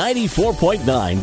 94.9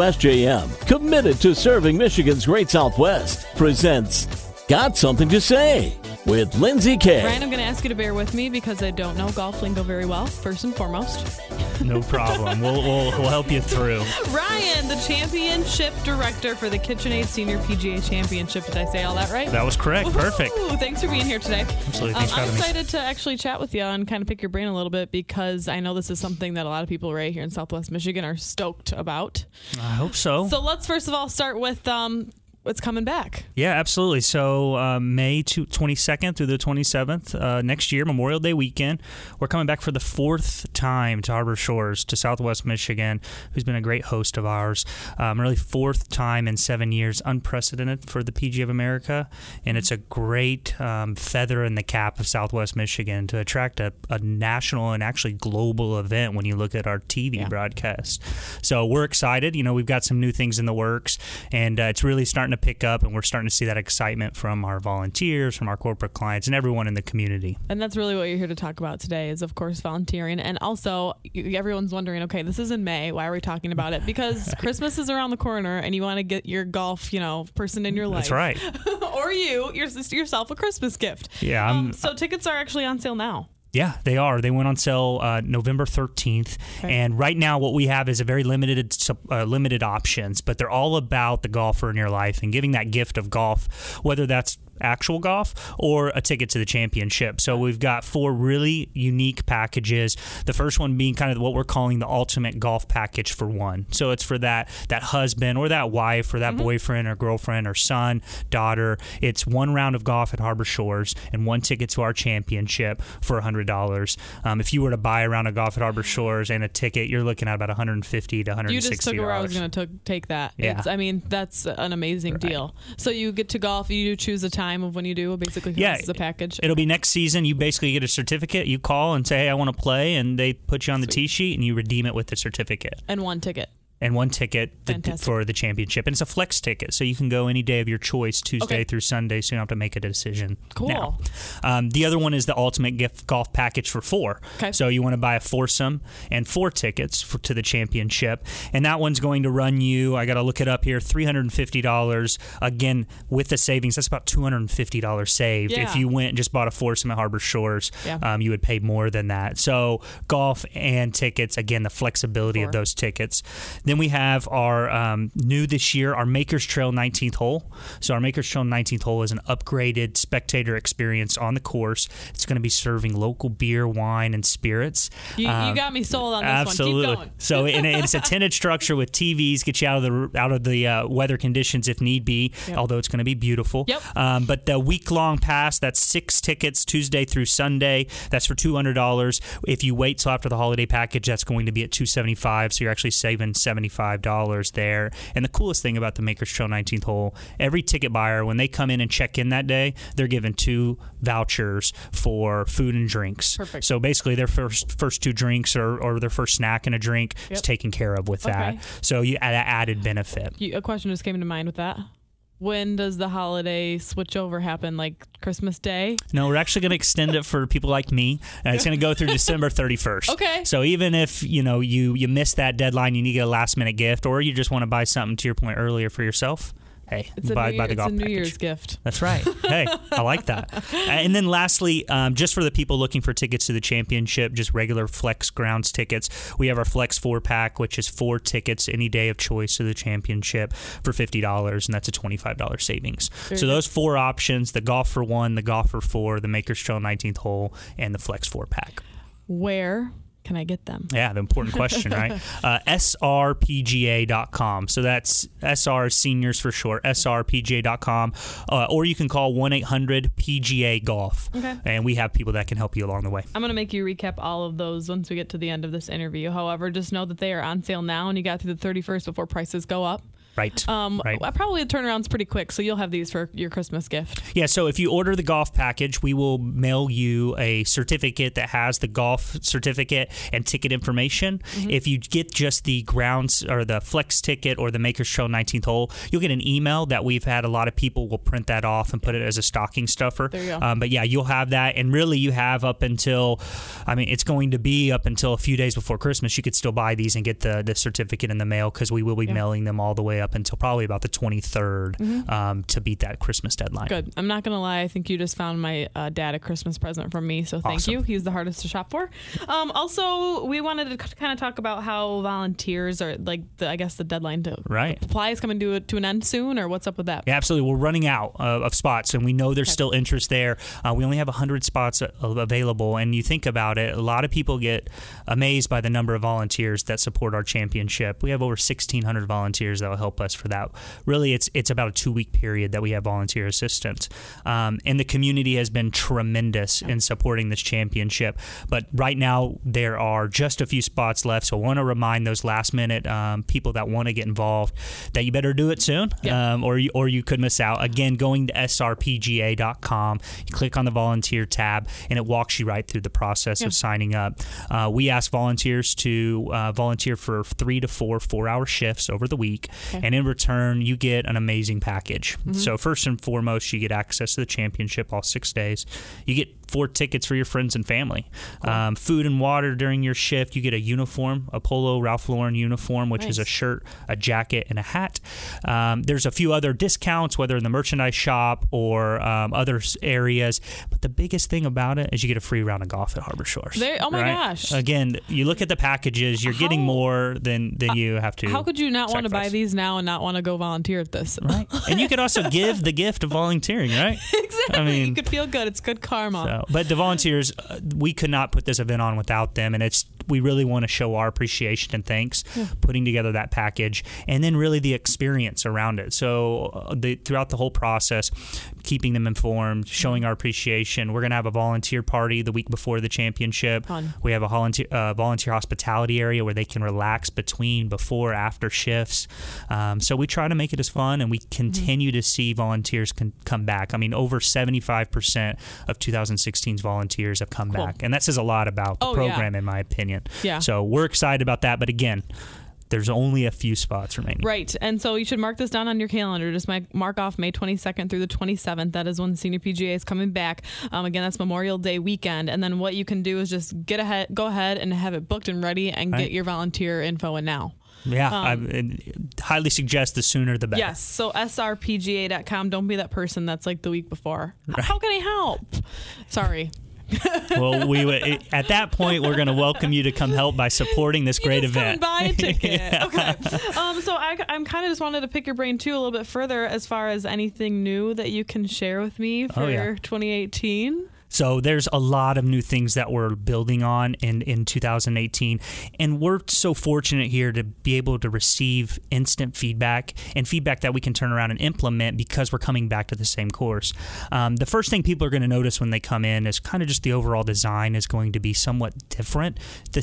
WSJM, committed to serving Michigan's Great Southwest, presents Got Something to Say with Lindsay Kay. Ryan, I'm going to ask you to bear with me because I don't know golf lingo very well, first and foremost. No problem. We'll help you through. Ryan, the championship director for the KitchenAid Senior PGA Championship. Did I say all that right? That was correct. Woo-hoo! Perfect. Thanks for being here today. Absolutely. Thanks for I'm having me. excited to actually chat with you and kind of pick your brain a little bit because I know this is something that a lot of people right here in Southwest Michigan are stoked about. I hope so. So let's first of all start with what's coming back. Yeah, absolutely. So May 22nd through the 27th next year, Memorial Day weekend, we're coming back for the fourth time to Harbor Shores, to Southwest Michigan, who's been a great host of ours. Really fourth time in 7 years, unprecedented for the PGA of America, and it's a great feather in the cap of Southwest Michigan to attract a national and actually global event when you look at our TV broadcast. So we're excited. You know, we've got some new things in the works, and it's really starting to pick up, and we're starting to see that excitement from our volunteers, from our corporate clients, and everyone in the community. And that's really what you're here to talk about today is, of course, volunteering. And also, everyone's wondering, okay, this is in May. Why are we talking about it? Because Christmas is around the corner, and you want to get your golf, person in your life. That's right. Or yourself a Christmas gift. Yeah. So tickets are actually on sale now. Yeah, they are. They went on sale November 13th. Okay. And right now what we have is a very limited options, but they're all about the golfer in your life and giving that gift of golf, whether that's actual golf or a ticket to the championship. So we've got 4 really unique packages. The first one being kind of what we're calling the ultimate golf package for one. So it's for that husband or that wife or that boyfriend or girlfriend or son, daughter. It's 1 round of golf at Harbor Shores and 1 ticket to our championship for $100. If you were to buy a round of golf at Harbor Shores and a ticket, you're looking at about $150 to $160. You just took where I was going to take that. Yeah. That's an amazing deal. So you get to golf, you choose a time of when you do, basically, this is a package. It'll be next season. You basically get a certificate. You call and say, hey, I want to play, and they put you on the tee sheet, and you redeem it with the certificate. And 1 ticket. And 1 ticket for the championship. And it's a flex ticket, so you can go any day of your choice, Tuesday through Sunday, so you don't have to make a decision. Cool. Now. The other one is the ultimate gift golf package for 4. Okay. So you want to buy a foursome and 4 tickets to the championship. And that one's going to run you, I got to look it up here, $350. Again, with the savings, that's about $250 saved. Yeah. If you went and just bought a foursome at Harbor Shores, you would pay more than that. So golf and tickets, again, the flexibility of those tickets. Then we have our new this year, our Makers Trail 19th hole. So our Makers Trail 19th hole is an upgraded spectator experience on the course. It's going to be serving local beer, wine, and spirits. You got me sold on this absolutely. One. Keep going. So it's a tinted structure with TVs, get you out of the weather conditions if need be, although it's going to be beautiful. Yep. But the week-long pass, that's 6 tickets Tuesday through Sunday. That's for $200. If you wait till after the holiday package, that's going to be at $275. So you're actually saving $75 there. And the coolest thing about the Makers Trail 19th hole, every ticket buyer, when they come in and check in that day, they're given 2 vouchers for food and drinks. Perfect. So basically their first 2 drinks or their first snack and a drink is taken care of with that. So you add added benefit. A question just came to mind with that. When does the holiday switchover happen? Like Christmas Day? No, we're actually going to extend it for people like me. It's going to go through December 31st. Okay. So even if you miss that deadline, you need to get a last minute gift, or you just want to buy something, to your point earlier, for yourself, hey, buy the golf package. It's a New Year's gift. That's right. Hey, I like that. And then lastly, just for the people looking for tickets to the championship, just regular Flex Grounds tickets, we have our Flex 4-pack, which is 4 tickets any day of choice to the championship for $50, and that's a $25 savings. So those 4 options, the golf for 1, the golf for 4, the Makers Trail 19th hole, and the Flex 4-pack. Where can I get them? Yeah, the important question, right? SRPGA.com. So that's SR seniors for short, SRPGA.com. Or you can call 1-800-PGA-GOLF. Okay. And we have people that can help you along the way. I'm going to make you recap all of those once we get to the end of this interview. However, just know that they are on sale now, and you got through the 31st before prices go up. Right. Probably the turnaround's pretty quick, so you'll have these for your Christmas gift. Yeah, so if you order the golf package, we will mail you a certificate that has the golf certificate and ticket information. Mm-hmm. If you get just the grounds or the flex ticket or the Makers Trail 19th hole, you'll get an email that we've had a lot of people will print that off and put it as a stocking stuffer. There you go. But yeah, you'll have that, and really you have up until, it's going to be up until a few days before Christmas. You could still buy these and get the certificate in the mail, because we will be mailing them all the way up until probably about the 23rd to beat that Christmas deadline. Good. I'm not going to lie. I think you just found my dad a Christmas present from me, so thank you. He's the hardest to shop for. Also, we wanted to kind of talk about how volunteers are, I guess the deadline to apply is coming to an end soon, or what's up with that? Yeah, absolutely. We're running out of spots, and we know there's still interest there. We only have 100 spots available, and you think about it, a lot of people get amazed by the number of volunteers that support our championship. We have over 1,600 volunteers that will help us for that. Really, it's about a 2-week period that we have volunteer assistance. And the community has been tremendous in supporting this championship. But right now, there are just a few spots left, so I want to remind those last-minute people that want to get involved that you better do it soon, or you could miss out. Again, going to srpga.com, you click on the volunteer tab, and it walks you right through the process of signing up. We ask volunteers to volunteer for 3 to 4 4-hour shifts over the week, and in return, you get an amazing package. Mm-hmm. So first and foremost, you get access to the championship all 6 days. You get 4 tickets for your friends and family. Cool. Food and water during your shift. You get a uniform, a Polo Ralph Lauren uniform, which is a shirt, a jacket, and a hat. There's a few other discounts, whether in the merchandise shop or other areas. But the biggest thing about it is you get a free round of golf at Harbor Shores. Oh my gosh. Again, you look at the packages, you're getting more than you have to. How could you not want to buy these now and not want to go volunteer at this? Right. And you could also give the gift of volunteering, right? Exactly. You could feel good. It's good karma. But the volunteers, we could not put this event on without them, and we really want to show our appreciation and thanks putting together that package, and then really the experience around it. So throughout the whole process, keeping them informed, showing our appreciation. We're going to have a volunteer party the week before the championship. Fun. We have a volunteer hospitality area where they can relax between, before, after shifts. So we try to make it as fun, and we continue to see volunteers come back. Over 75% of 2016's volunteers have come back, and that says a lot about the program, in my opinion. Yeah. So we're excited about that, but again, there's only a few spots remaining. Right. And so you should mark this down on your calendar. Just mark off May 22nd through the 27th. That is when the Senior PGA is coming back. Again, that's Memorial Day weekend. And then what you can do is just go ahead and have it booked and ready and get your volunteer info in now. Yeah, I highly suggest the sooner the better. Yes, so srpga.com. Don't be that person that's like the week before. Right. How can I help? Sorry. Well, at that point, we're going to welcome you to come help by supporting this great event. Come buy a ticket. Yeah. Okay. So I'm kind of just wanted to pick your brain too a little bit further as far as anything new that you can share with me for 2018. So there's a lot of new things that we're building on in 2018. And we're so fortunate here to be able to receive instant feedback and feedback that we can turn around and implement because we're coming back to the same course. The first thing people are going to notice when they come in is kind of just the overall design is going to be somewhat different.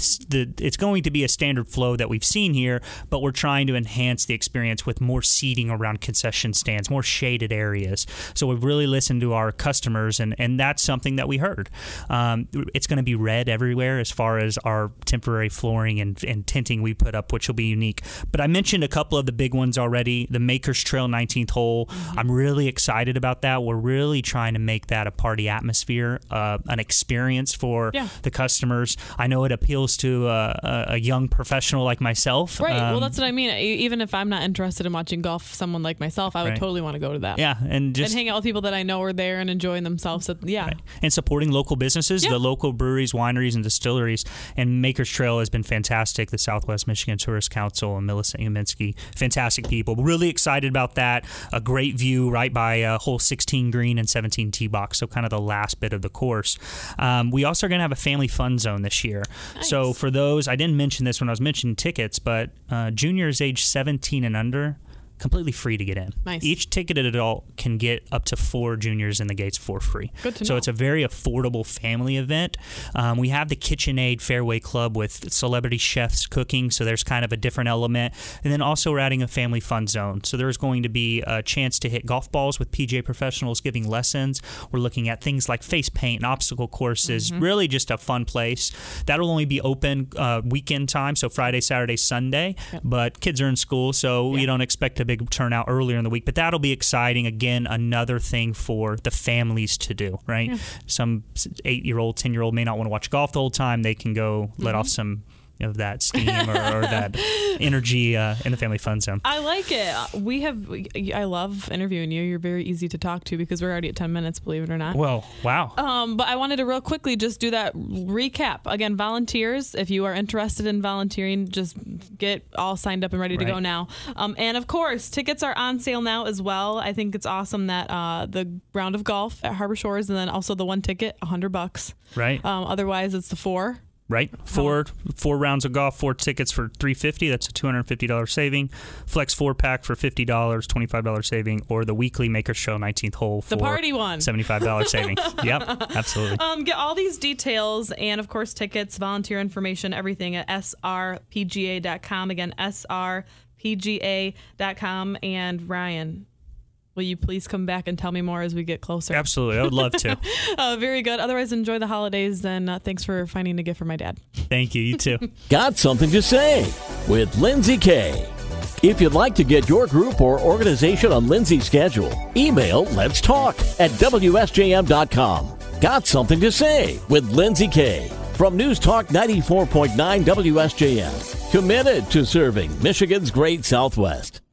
It's going to be a standard flow that we've seen here, but we're trying to enhance the experience with more seating around concession stands, more shaded areas. So we've really listened to our customers, and that's something that we heard. It's going to be red everywhere as far as our temporary flooring and tinting we put up, which will be unique. But I mentioned a couple of the big ones already. The Makers Trail 19th hole. Mm-hmm. I'm really excited about that. We're really trying to make that a party atmosphere, an experience for the customers. I know it appeals to a young professional like myself. Right. Well, that's what I mean. Even if I'm not interested in watching golf, someone like myself, I would totally want to go to that. Yeah, and hang out with people that I know are there and enjoying themselves. So, And supporting local businesses, the local breweries, wineries, and distilleries. And Makers Trail has been fantastic. The Southwest Michigan Tourist Council and Millicent Uminsky, fantastic people. Really excited about that. A great view right by hole 16 green and 17 tee box, so kind of the last bit of the course. We also are going to have a family fun zone this year. Nice. So for those, I didn't mention this when I was mentioning tickets, but juniors age 17 and under, completely free to get in. Nice. Each ticketed adult can get up to 4 juniors in the gates for free. Good to know. So it's a very affordable family event. We have the KitchenAid Fairway Club with celebrity chefs cooking, so there's kind of a different element. And then also we're adding a family fun zone. So there's going to be a chance to hit golf balls with PGA professionals giving lessons. We're looking at things like face paint and obstacle courses, really just a fun place. That'll only be open weekend time, so Friday, Saturday, Sunday. Yep. But kids are in school, so you don't expect a big turnout earlier in the week. But that'll be exciting. Again, another thing for the families to do, right? Yeah. Some 8-year-old, 10-year-old may not want to watch golf the whole time. They can go let off some of that steam or that energy in the family fun zone. I like it. I love interviewing you. You're very easy to talk to because we're already at 10 minutes, believe it or not. Well, wow. But I wanted to real quickly just do that recap. Again, volunteers, if you are interested in volunteering, just get all signed up and ready to go now. And of course, tickets are on sale now as well. I think it's awesome that the round of golf at Harbor Shores and then also the one ticket, $100. Right. Otherwise, it's the 4. Right, four rounds of golf, 4 tickets for $350. That's a $250 saving. Flex 4-pack for $50, $25 saving, or the weekly Maker Show 19th hole for the party one, $75 saving. Yep, absolutely. Get all these details and of course tickets, volunteer information, everything at srpga.com. Again, srpga.com. And Ryan, will you please come back and tell me more as we get closer? Absolutely. I would love to. Very good. Otherwise, enjoy the holidays, and thanks for finding a gift for my dad. Thank you. You too. Got something to say with Lindsay Kay. If you'd like to get your group or organization on Lindsay's schedule, email Let's Talk at WSJM.com. Got something to say with Lindsay Kay from News Talk 94.9 WSJM. Committed to serving Michigan's Great Southwest.